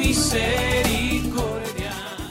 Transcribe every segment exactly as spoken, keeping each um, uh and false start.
misericordia.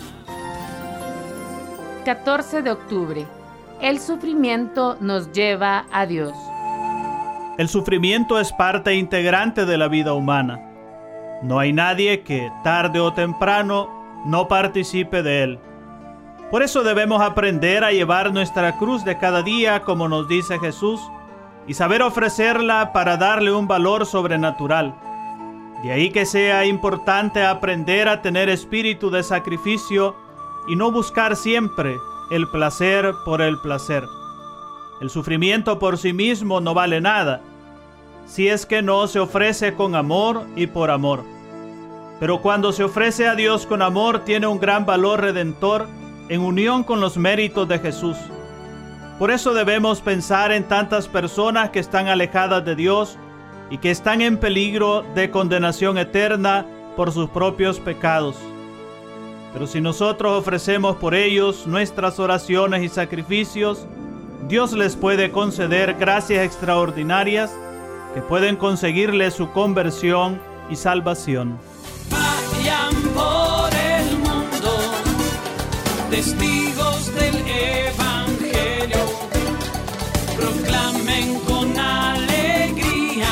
catorce de octubre. El sufrimiento nos lleva a Dios. El sufrimiento es parte integrante de la vida humana. No hay nadie que, tarde o temprano, no participe de él. Por eso debemos aprender a llevar nuestra cruz de cada día, como nos dice Jesús, y saber ofrecerla para darle un valor sobrenatural. De ahí que sea importante aprender a tener espíritu de sacrificio y no buscar siempre el placer por el placer. El sufrimiento por sí mismo no vale nada, si es que no se ofrece con amor y por amor. Pero cuando se ofrece a Dios con amor, tiene un gran valor redentor en unión con los méritos de Jesús. Por eso debemos pensar en tantas personas que están alejadas de Dios y que están en peligro de condenación eterna por sus propios pecados. Pero si nosotros ofrecemos por ellos nuestras oraciones y sacrificios, Dios les puede conceder gracias extraordinarias que pueden conseguirles su conversión y salvación. Vayan por el mundo, testigos del Evangelio, proclamen con alegría,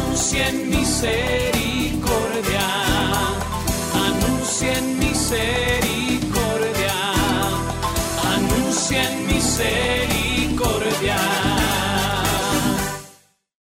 anuncien misericordia, anuncien misericordia.